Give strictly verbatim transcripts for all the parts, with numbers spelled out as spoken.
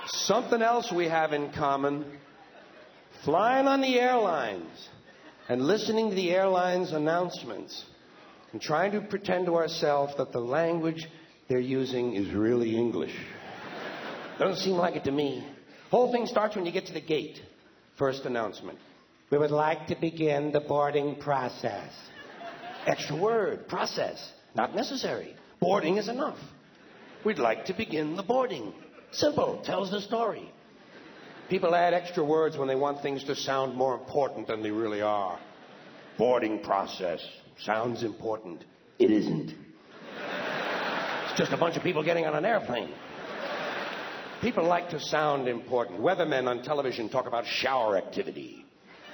Something else we have in common. Flying on the airlines and listening to the airlines' announcemements and trying to pretend to ourselves that the language they're using is really English. Doesn't seem like it to me. Whole thing starts when you get to the gate. First announcement. We would like to begin the boarding process. Extra word, process. Not necessary. Boarding is enough. We'd like to begin the boarding. Simple. Tells the story. People add extra words when they want things to sound more important than they really are. Boarding process. Sounds important. It isn't. It's just a bunch of people getting on an airplane. People like to sound important. Weathermen on television talk about shower activity.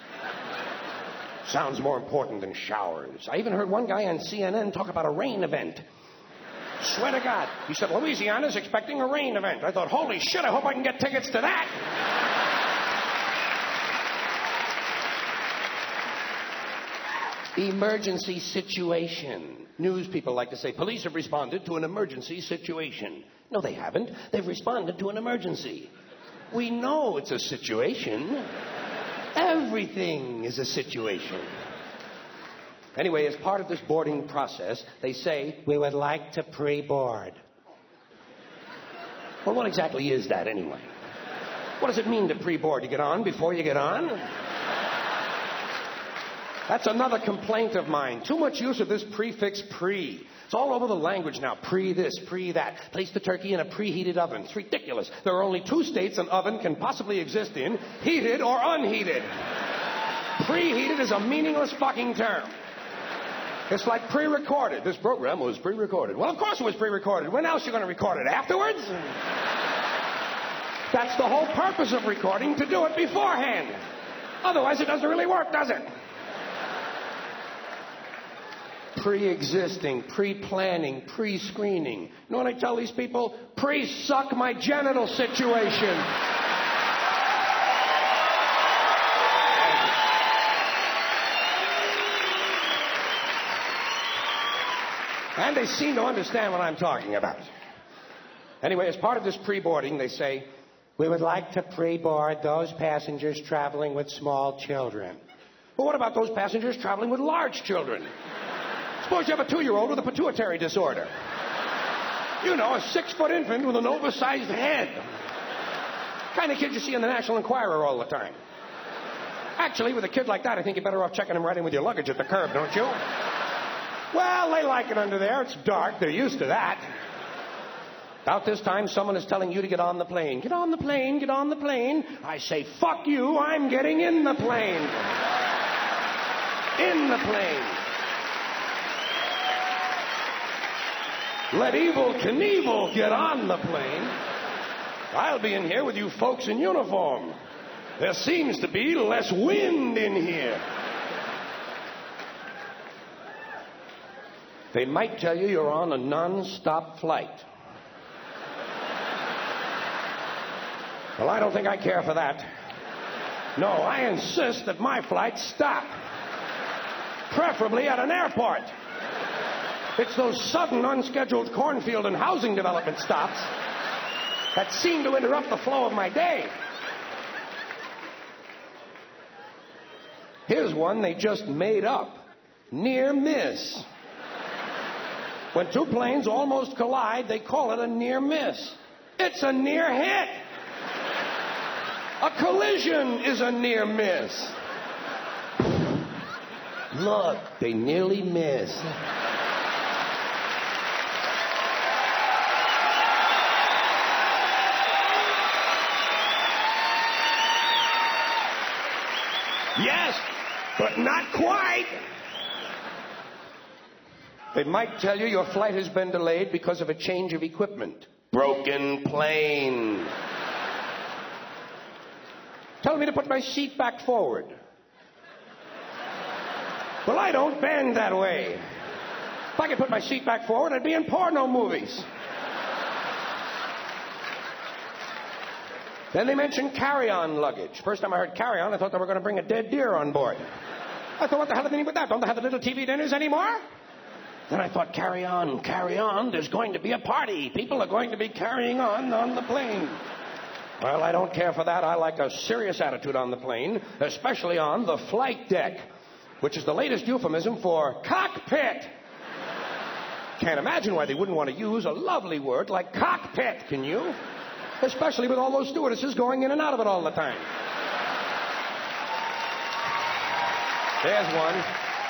Sounds more important than showers. I even heard one guy on C N N talk about a rain event. Swear to God. He said, Louisiana's expecting a rain event. I thought, holy shit, I hope I can get tickets to that. Emergency situation. News people like to say, police have responded to an emergency situation. No, they haven't. They've responded to an emergency. We know it's a situation. Everything is a situation. Anyway, as part of this boarding process, they say, we would like to pre-board. Well, what exactly is that anyway? What does it mean to pre-board? You get on before you get on? That's another complaint of mine. Too much use of this prefix pre. It's all over the language now. Pre this, pre that. Place the turkey in a preheated oven. It's ridiculous. There are only two states an oven can possibly exist in, heated or unheated. Preheated is a meaningless fucking term. It's like pre-recorded. This program was pre-recorded. Well, of course it was pre-recorded. When else are you going to record it? Afterwards? That's the whole purpose of recording, to do it beforehand. Otherwise, it doesn't really work, does it? Pre-existing, pre-planning, pre-screening. You know what I tell these people? Pre-suck my genital situation. And they seem to understand what I'm talking about. Anyway, as part of this pre-boarding, they say, we would like to pre-board those passengers traveling with small children. Well, what about those passengers traveling with large children? Suppose you have a two-year-old with a pituitary disorder. You know, a six-foot infant with an oversized head. Kind of kid you see in the National Enquirer all the time. Actually, with a kid like that, I think you're better off checking him right in with your luggage at the curb, don't you? Well, they like it under there. It's dark. They're used to that. About this time, someone is telling you to get on the plane. Get on the plane, get on the plane. I say, fuck you, I'm getting in the plane. In the plane. Let Evel Knievel get on the plane. I'll be in here with you folks in uniform. There seems to be less wind in here. They might tell you you're on a non-stop flight. Well, I don't think I care for that. No, I insist that my flights stop. Preferably at an airport. It's those sudden, unscheduled cornfield and housing development stops that seem to interrupt the flow of my day. Here's one they just made up. Near miss. When two planes almost collide, they call it a near miss. It's a near hit. A collision is a near miss. Look, they nearly missed. Yes, but not quite. They might tell you your flight has been delayed because of a change of equipment. Broken plane. Tell me to put my seat back forward. Well, I don't bend that way. If I could put my seat back forward, I'd be in porno movies. Then they mentioned carry-on luggage. First time I heard carry-on, I thought they were going to bring a dead deer on board. I thought, what the hell do they mean with that? Don't they have the little T V dinners anymore? Then I thought, carry on, carry on. There's going to be a party. People are going to be carrying on on the plane. Well, I don't care for that. I like a serious attitude on the plane, especially on the flight deck, which is the latest euphemism for cockpit. Can't imagine why they wouldn't want to use a lovely word like cockpit, can you? Especially with all those stewardesses going in and out of it all the time. There's one.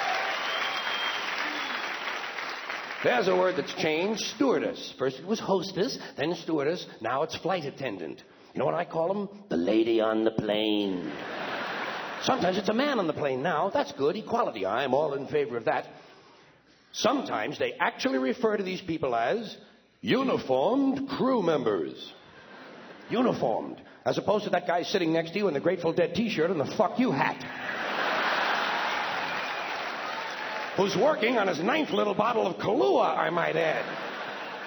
There's a word that's changed, stewardess. First it was hostess, then stewardess, now it's flight attendant. You know what I call them? The lady on the plane. Sometimes it's a man on the plane now. That's good, equality. I'm all in favor of that. Sometimes they actually refer to these people as uniformed crew members. Uniformed. As opposed to that guy sitting next to you in the Grateful Dead t-shirt and the fuck you hat. Who's working on his ninth little bottle of Kahlua, I might add.